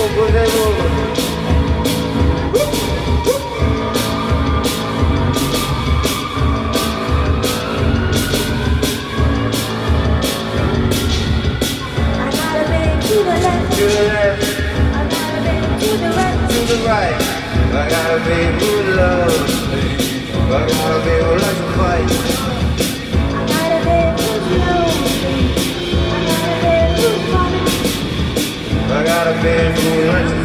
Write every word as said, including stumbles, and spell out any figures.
over, game over. I gotta bend to the left. To the left. I gotta bend to the right. To the right. I gotta be good love. I gotta be who likes to fight. I gotta bend too slow. I gotta bend too fast. I gotta be who likes to